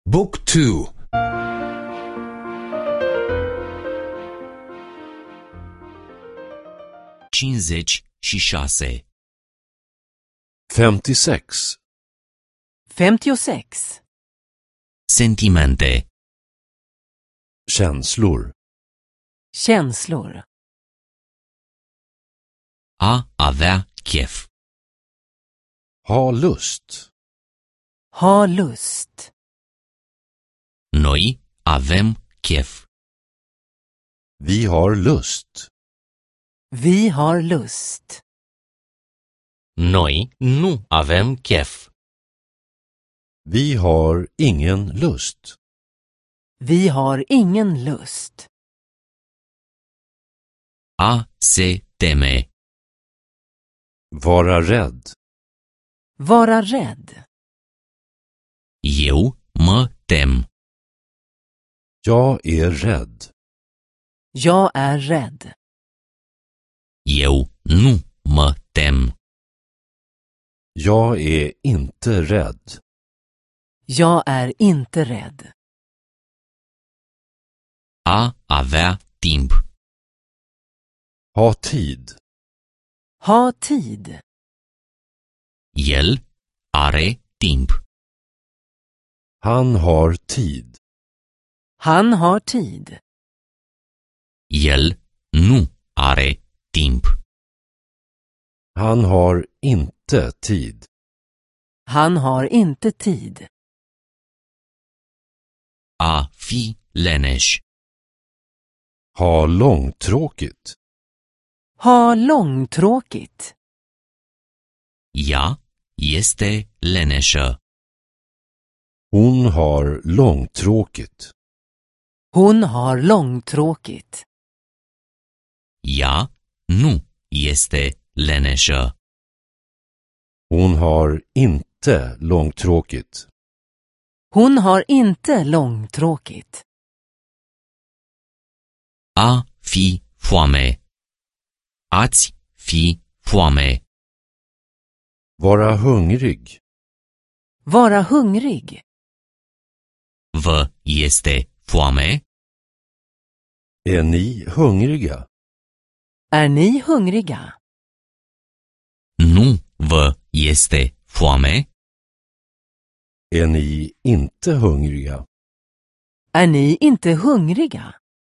Book 2. 56. 56. 56. Sentimente. Känslor. Känslor. A avea chef. Ha lust. Ha lust. Noi avem chef. Vi har lust. Vi har lust. Noi nu avem chef. Vi har ingen lust. Vi har ingen lust. A se teme. Vara rädd. Vara rädd. Eu mă tem. Jag är rädd. Jag är rädd. Eu nu mă tem. Jag är inte rädd. Jag är inte rädd. A avea timp. Ha tid. Ha tid. El are timp. Han har tid. Han har tid. El nu are timp. Han har inte tid. Han har inte tid. A fi leneș. Ha långtråkigt. Ha långtråkigt. Ea este leneșă. Hon har långtråkigt. Hon har långtråkigt. Ea nu este leneșă. Hon har inte långtråkigt. Hon har inte långtråkigt. A fi foame. Ați fi foame. Vara hungrig. Vara hungrig. Vă este foame? Är ni hungriga? Är ni hungriga? Nu vă este foame? Är ni inte hungriga? Är ni inte hungriga?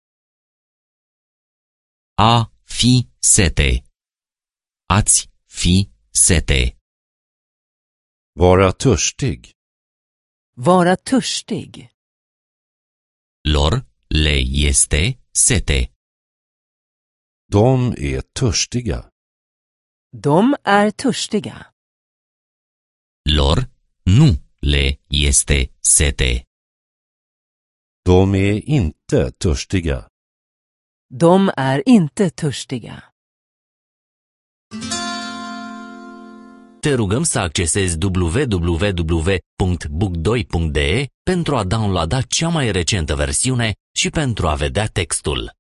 A fi sete. Ați fi sete. Vara törstig. Vara törstig. Lor le este sete. De är törstiga. De är törstiga. Lor nu le este sete. De är inte törstiga. De är inte törstiga. Te rugăm să accesezi www.book2.de pentru a downloada cea mai recentă versiune și pentru a vedea textul.